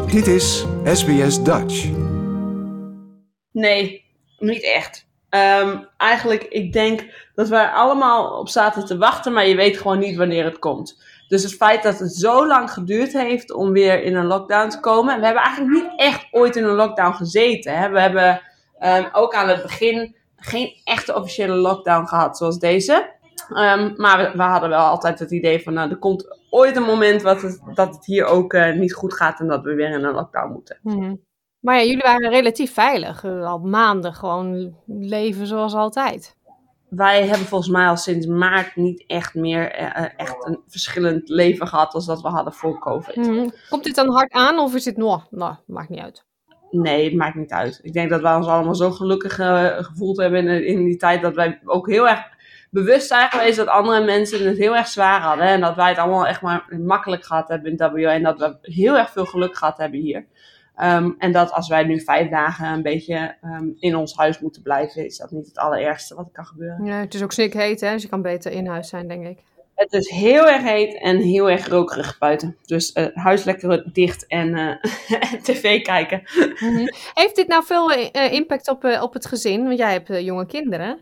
Dit is SBS Dutch. Nee, niet echt. Eigenlijk, ik denk dat wij allemaal op zaten te wachten, maar je weet gewoon niet wanneer het komt. Dus het feit dat het zo lang geduurd heeft om weer in een lockdown te komen. En we hebben eigenlijk niet echt ooit in een lockdown gezeten. Hè? We hebben ook aan het begin geen echte officiële lockdown gehad zoals deze. Maar we hadden wel altijd het idee van, er komt ooit een moment dat het hier ook niet goed gaat en dat we weer in een lockdown moeten. Maar ja, jullie waren relatief veilig. Al maanden gewoon leven zoals altijd. Wij hebben volgens mij al sinds maart niet echt meer echt een verschillend leven gehad als dat we hadden voor COVID. Komt dit dan hard aan of is het maakt niet uit? Nee, het maakt niet uit. Ik denk dat wij ons allemaal zo gelukkig gevoeld hebben in die tijd dat wij ook heel erg bewust zijn geweest dat andere mensen het heel erg zwaar hadden. En dat wij het allemaal echt maar makkelijk gehad hebben in WA en dat we heel erg veel geluk gehad hebben hier. En dat als wij nu 5 dagen een beetje in ons huis moeten blijven, is dat niet het allerergste wat er kan gebeuren. Ja, het is ook ziek heet, hè? Dus je kan beter in huis zijn, denk ik. Het is heel erg heet en heel erg rokerig buiten. Dus huis lekker dicht en tv kijken. Heeft dit nou veel impact op het gezin? Want jij hebt jonge kinderen.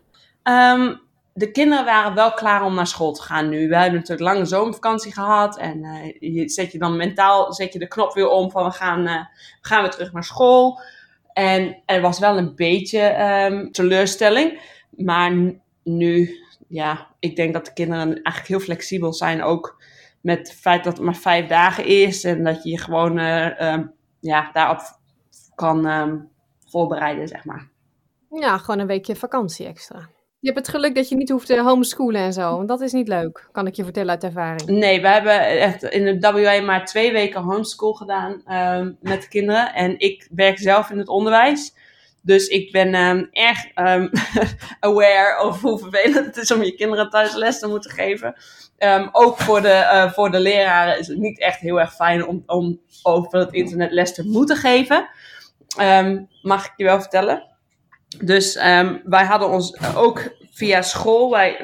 De kinderen waren wel klaar om naar school te gaan nu. We hebben natuurlijk lange zomervakantie gehad. En zet je dan mentaal de knop weer om van we gaan weer terug naar school. En er was wel een beetje teleurstelling. Maar nu, ja, ik denk dat de kinderen eigenlijk heel flexibel zijn. Ook met het feit dat het maar 5 dagen is. En dat je je gewoon daarop kan voorbereiden, zeg maar. Ja, gewoon een weekje vakantie extra. Je hebt het geluk dat je niet hoeft te homeschoolen en zo. Want dat is niet leuk, kan ik je vertellen uit ervaring. Nee, we hebben echt in de WA maar 2 weken homeschool gedaan met de kinderen. En ik werk zelf in het onderwijs. Dus ik ben erg aware over hoe vervelend het is om je kinderen thuis les te moeten geven. Ook voor de leraren is het niet echt heel erg fijn om over het internet les te moeten geven. Mag ik je wel vertellen. Dus wij hadden ons ook via school,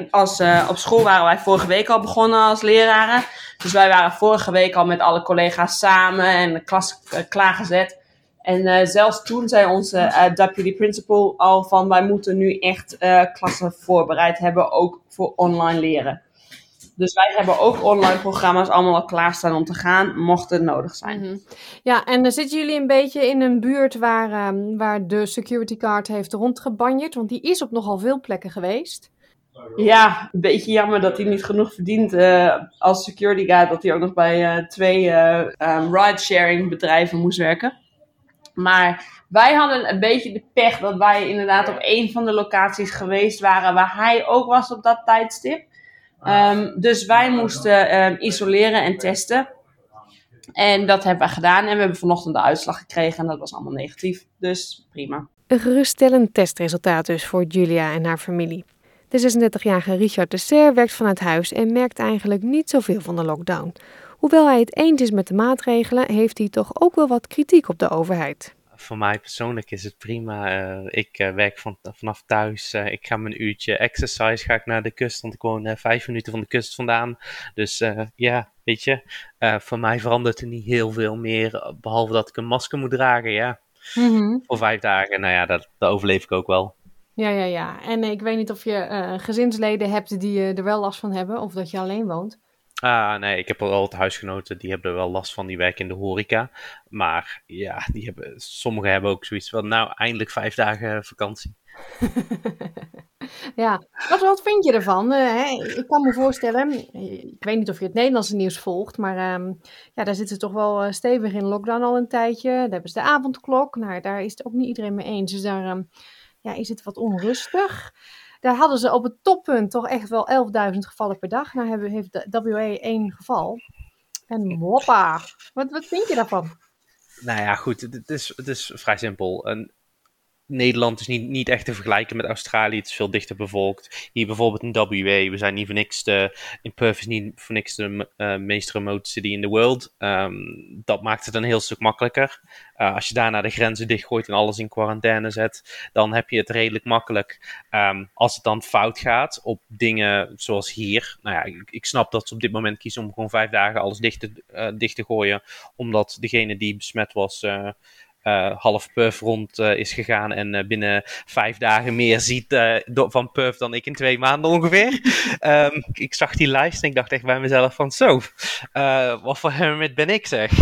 op school waren wij vorige week al begonnen als leraren. Dus wij waren vorige week al met alle collega's samen en de klas klaargezet. En zelfs toen zei onze deputy principal al van wij moeten nu echt klassen voorbereid hebben, ook voor online leren. Dus wij hebben ook online programma's allemaal al klaarstaan om te gaan, mocht het nodig zijn. Ja, en dan zitten jullie een beetje in een buurt waar de security guard heeft rondgebanjerd, want die is op nogal veel plekken geweest. Ja, een beetje jammer dat hij niet genoeg verdient als security guard, dat hij ook nog bij 2 ride-sharing bedrijven moest werken. Maar wij hadden een beetje de pech dat wij inderdaad op een van de locaties geweest waren waar hij ook was op dat tijdstip. Dus wij moesten isoleren en testen. En dat hebben we gedaan. En we hebben vanochtend de uitslag gekregen. En dat was allemaal negatief. Dus prima. Een geruststellend testresultaat dus voor Julia en haar familie. De 36-jarige Richard de Serre werkt vanuit huis en merkt eigenlijk niet zoveel van de lockdown. Hoewel hij het eens is met de maatregelen, heeft hij toch ook wel wat kritiek op de overheid. Voor mij persoonlijk is het prima. Ik werk vanaf thuis. Ik ga mijn uurtje exercise ga ik naar de kust, want ik woon 5 minuten van de kust vandaan. Dus weet je, voor mij verandert er niet heel veel meer, behalve dat ik een masker moet dragen, ja. Voor 5 dagen, nou ja, dat overleef ik ook wel. Ja. En ik weet niet of je gezinsleden hebt die er wel last van hebben, of dat je alleen woont. Nee, ik heb al wat huisgenoten, die hebben er wel last van, die werken in de horeca. Maar ja, sommigen hebben ook zoiets van, nou, eindelijk 5 dagen vakantie. Ja, wat vind je ervan? Ik kan me voorstellen, ik weet niet of je het Nederlandse nieuws volgt, maar daar zitten ze toch wel stevig in lockdown al een tijdje. Daar hebben ze de avondklok, nou, daar is het ook niet iedereen mee eens. Dus daar is het wat onrustig. Daar hadden ze op het toppunt toch echt wel 11.000 gevallen per dag. Nou heeft de WA 1 geval. En hoppa, wat vind je daarvan? Nou ja, goed, het is vrij simpel. Nederland is niet echt te vergelijken met Australië. Het is veel dichter bevolkt. Hier bijvoorbeeld in WA, we zijn niet voor niks in Perth is niet voor niks de meest remote city in the world. Dat maakt het een heel stuk makkelijker. Als je daarna de grenzen dichtgooit en alles in quarantaine zet, dan heb je het redelijk makkelijk. Als het dan fout gaat op dingen zoals hier. Nou ja, ik snap dat ze op dit moment kiezen om gewoon 5 dagen alles dicht te gooien. Omdat degene die besmet was half Perth rond is gegaan en binnen 5 dagen meer ziet van Perth dan ik in 2 maanden ongeveer. Ik zag die lijst en ik dacht echt bij mezelf van zo, wat voor hermit ben ik zeg.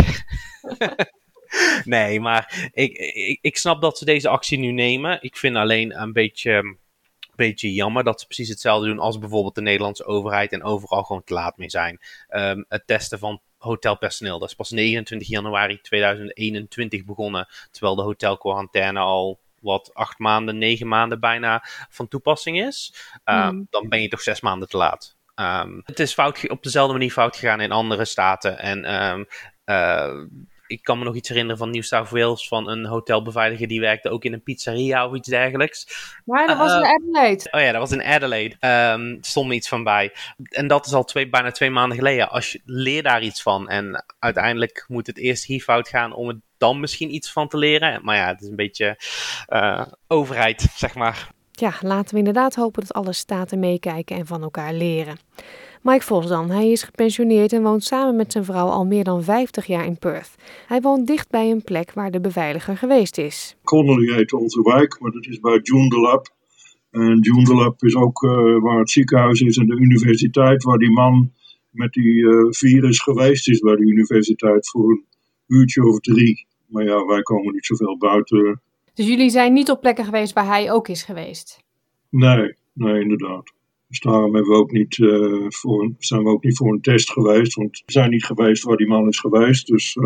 Nee, maar ik snap dat ze deze actie nu nemen. Ik vind alleen een beetje jammer dat ze precies hetzelfde doen als bijvoorbeeld de Nederlandse overheid en overal gewoon te laat mee zijn. Het testen van hotelpersoneel, dat is pas 29 januari 2021 begonnen, terwijl de hotelquarantaine al 8 maanden, 9 maanden bijna van toepassing is. Dan ben je toch 6 maanden te laat. Het is op dezelfde manier fout gegaan in andere staten en ik kan me nog iets herinneren van New South Wales, van een hotelbeveiliger die werkte ook in een pizzeria of iets dergelijks. Maar dat was in Adelaide. Oh ja, dat was in Adelaide. Stond me iets van bij. En dat is al bijna 2 maanden geleden. Leer daar iets van. En uiteindelijk moet het eerst hier fout gaan om het dan misschien iets van te leren. Maar ja, het is een beetje overheid, zeg maar. Ja, laten we inderdaad hopen dat alle staten meekijken en van elkaar leren. Mike Vos dan. Hij is gepensioneerd en woont samen met zijn vrouw al meer dan 50 jaar in Perth. Hij woont dicht bij een plek waar de beveiliger geweest is. Connolly heet onze wijk, maar dat is bij Joondalup. En Joondalup is ook waar het ziekenhuis is en de universiteit, waar die man met die virus geweest is bij de universiteit voor een uurtje of 3. Maar ja, wij komen niet zoveel buiten. Dus jullie zijn niet op plekken geweest waar hij ook is geweest? Nee, inderdaad. Dus daarom hebben we ook zijn we ook niet voor een test geweest. Want we zijn niet geweest waar die man is geweest. Dus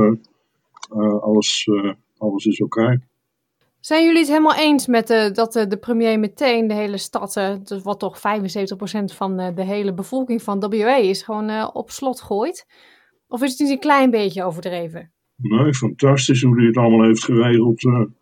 alles is oké. Zijn jullie het helemaal eens met dat de premier meteen de hele stad, dus wat toch 75% van de hele bevolking van WA is, gewoon op slot gooit? Of is het niet een klein beetje overdreven? Nee, fantastisch hoe hij het allemaal heeft geregeld.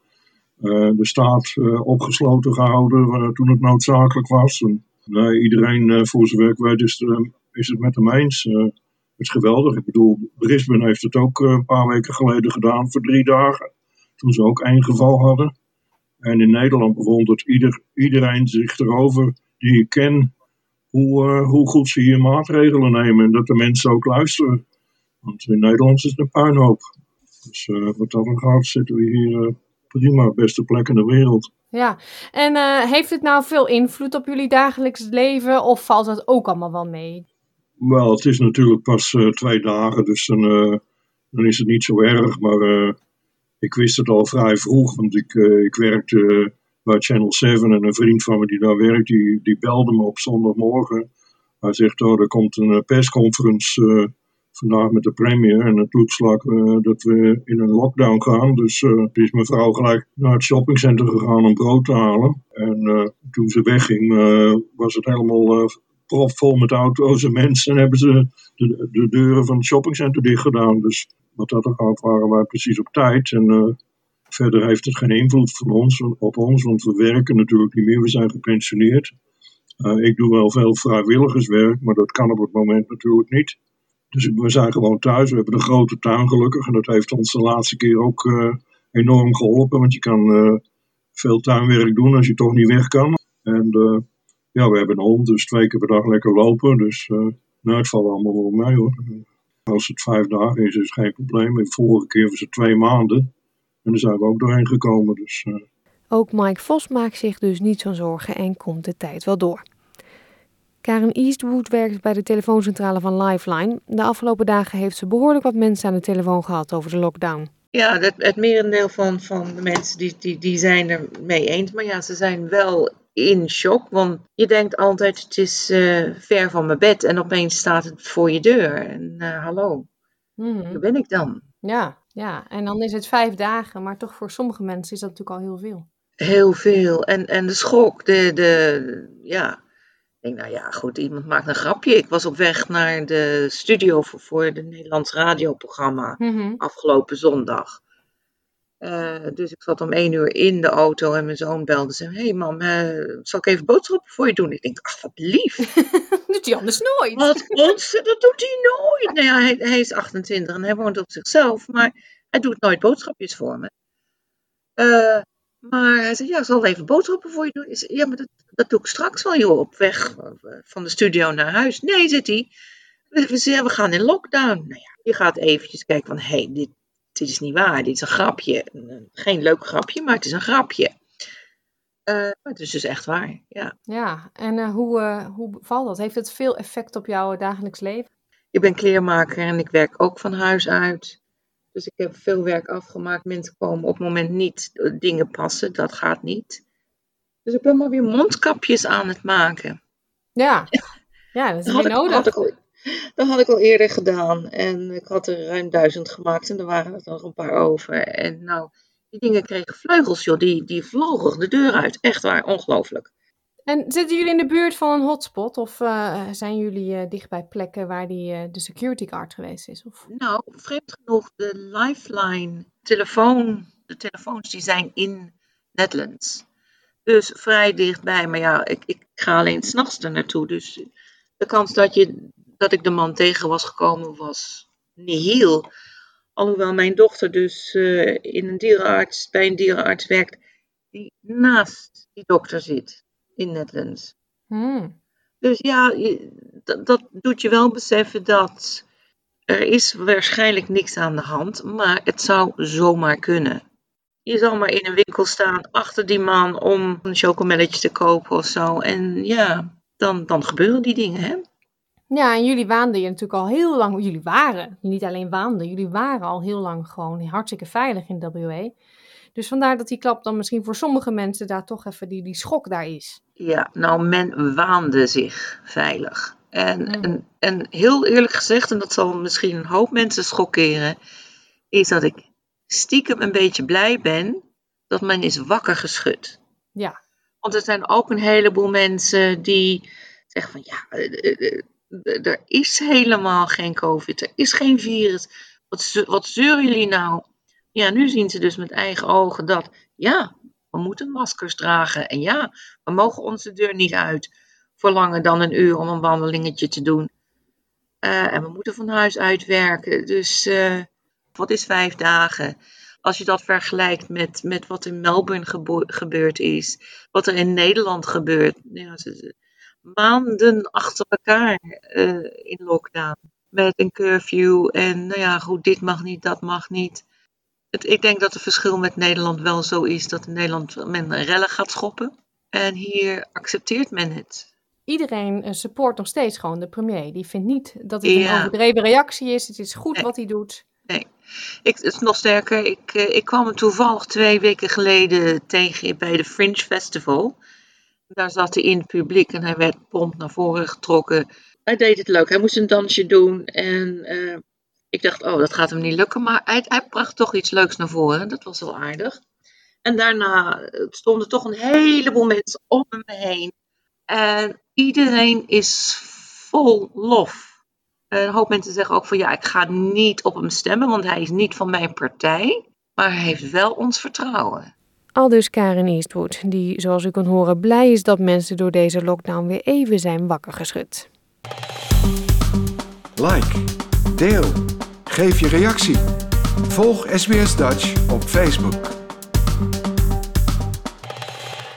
De staat opgesloten gehouden toen het noodzakelijk was. En, iedereen voor zijn werk weet is het met hem eens. Het is geweldig. Ik bedoel, Brisbane heeft het ook een paar weken geleden gedaan voor 3 dagen. Toen ze ook 1 geval hadden. En in Nederland bewondert iedereen zich erover die ik ken. Hoe goed ze hier maatregelen nemen. En dat de mensen ook luisteren. Want in Nederland is het een puinhoop. Dus wat dat dan gaat, zitten we hier prima. Beste plek in de wereld. Ja, en heeft het nou veel invloed op jullie dagelijks leven? Of valt dat ook allemaal wel mee? Wel, het is natuurlijk pas 2 dagen. Dus dan is het niet zo erg. Maar ik wist het al vrij vroeg. Want ik werkte bij Channel 7. En een vriend van me die daar werkt, die belde me op zondagmorgen. Hij zegt, er komt een persconference vandaag met de premier. En het looks like dat we in een lockdown gaan. Dus is mijn vrouw gelijk naar het shoppingcenter gegaan om brood te halen. En toen ze wegging was het helemaal propvol met auto's en mensen. En hebben ze de deuren van het shoppingcenter dicht gedaan. Dus wat dat er gaat, waren wij precies op tijd. En verder heeft het geen invloed op ons, want we werken natuurlijk niet meer. We zijn gepensioneerd. Ik doe wel veel vrijwilligerswerk, maar dat kan op het moment natuurlijk niet. Dus we zijn gewoon thuis. We hebben een grote tuin gelukkig. En dat heeft ons de laatste keer ook enorm geholpen. Want je kan veel tuinwerk doen als je toch niet weg kan. En we hebben een hond, dus 2 keer per dag lekker lopen. Dus het valt allemaal wel mee hoor. Als het 5 dagen is het geen probleem. De vorige keer was het 2 maanden. En daar zijn we ook doorheen gekomen. Dus, Ook Mike Vos maakt zich dus niet zo'n zorgen en komt de tijd wel door. Karen Eastwood werkt bij de telefooncentrale van Lifeline. De afgelopen dagen heeft ze behoorlijk wat mensen aan de telefoon gehad over de lockdown. Ja, het merendeel van de mensen die zijn er mee eens. Maar ja, ze zijn wel in shock. Want je denkt altijd, het is ver van mijn bed. En opeens staat het voor je deur. En hallo, waar ben ik dan? Ja, en dan is het 5 dagen. Maar toch voor sommige mensen is dat natuurlijk al heel veel. Heel veel. En de schok, ja... Ik denk, nou ja, goed, iemand maakt een grapje. Ik was op weg naar de studio voor het Nederlands radioprogramma afgelopen zondag. Dus ik zat om 1 uur in de auto en mijn zoon belde. Zei, hey mam, zal ik even boodschappen voor je doen? Ik denk, ach wat lief. Doet hij anders nooit. Wat dat doet hij nooit. Nou ja, hij is 28 en hij woont op zichzelf. Maar hij doet nooit boodschapjes voor me. Maar hij zei, ja, ik zal even boodschappen voor je doen. Ik zei, ja, maar dat doe ik straks wel, joh, op weg van de studio naar huis. Nee, zit hij. We gaan in lockdown. Nou ja, je gaat eventjes kijken van, hé, dit is niet waar. Dit is een grapje. Geen leuk grapje, maar het is een grapje. Maar het is dus echt waar, ja. Ja, en hoe bevalt dat? Heeft het veel effect op jouw dagelijks leven? Ik ben kleermaker en ik werk ook van huis uit. Dus ik heb veel werk afgemaakt. Mensen komen op het moment niet dingen passen. Dat gaat niet. Dus ik ben maar weer mondkapjes aan het maken. Ja, dat is weer nodig. Dat had ik al eerder gedaan. En ik had er ruim 1000 gemaakt. En er waren er nog een paar over. En nou, die dingen kregen vleugels, joh. Die vlogen de deur uit. Echt waar, ongelooflijk. En zitten jullie in de buurt van een hotspot? Of zijn jullie dicht bij plekken waar de security guard geweest is? Of? Nou, vreemd genoeg, de Lifeline de telefoons die zijn in Netherlands. Dus vrij dichtbij. Maar ja, ik ga alleen 's nachts er naartoe. Dus de kans dat ik de man tegen was gekomen was nihil. Alhoewel mijn dochter dus bij een dierenarts werkt die naast die dokter zit in Netherlands. Dus ja, dat doet je wel beseffen dat er is waarschijnlijk niks aan de hand, maar het zou zomaar kunnen. Je zal maar in een winkel staan achter die man om een chocomeletje te kopen of zo. En ja, dan gebeuren die dingen, hè? Ja, en jullie waanden je natuurlijk al heel lang. Jullie waren, niet alleen waanden, jullie waren al heel lang gewoon hartstikke veilig in WA. Dus vandaar dat die klap dan misschien voor sommige mensen daar toch even die schok daar is. Ja, nou, men waande zich veilig. En heel eerlijk gezegd, en dat zal misschien een hoop mensen schokkeren, is dat ik stiekem een beetje blij ben dat men is wakker geschud. Ja. Want er zijn ook een heleboel mensen die zeggen van ja, er is helemaal geen COVID, er is geen virus. Wat zeuren jullie nou? Ja, nu zien ze dus met eigen ogen dat ja, we moeten maskers dragen. En ja, we mogen onze deur niet uit voor langer dan een uur om een wandelingetje te doen. En we moeten van huis uit werken. Dus wat is 5 dagen? Als je dat vergelijkt met wat in Melbourne gebeurd is. Wat er in Nederland gebeurt. Ja, maanden achter elkaar in lockdown. Met een curfew. En nou ja, goed, dit mag niet, dat mag niet. Ik denk dat het verschil met Nederland wel zo is dat in Nederland men rellen gaat schoppen. En hier accepteert men het. Iedereen support nog steeds gewoon de premier. Die vindt niet dat het een overdreven reactie is. Het is goed wat hij doet. Nee, het is nog sterker. Ik kwam hem toevallig 2 weken geleden tegen bij de Fringe Festival. Daar zat hij in het publiek en hij werd prompt naar voren getrokken. Hij deed het leuk. Hij moest een dansje doen en ik dacht, oh, dat gaat hem niet lukken. Maar hij bracht toch iets leuks naar voren. Dat was wel aardig. En daarna stonden toch een heleboel mensen om hem heen. En iedereen is vol lof. Een hoop mensen zeggen ook van ja, ik ga niet op hem stemmen, want hij is niet van mijn partij. Maar hij heeft wel ons vertrouwen. Aldus Karen Eastwood, die zoals u kan horen blij is dat mensen door deze lockdown weer even zijn wakker geschud. Like, deel, geef je reactie. Volg SBS Dutch op Facebook.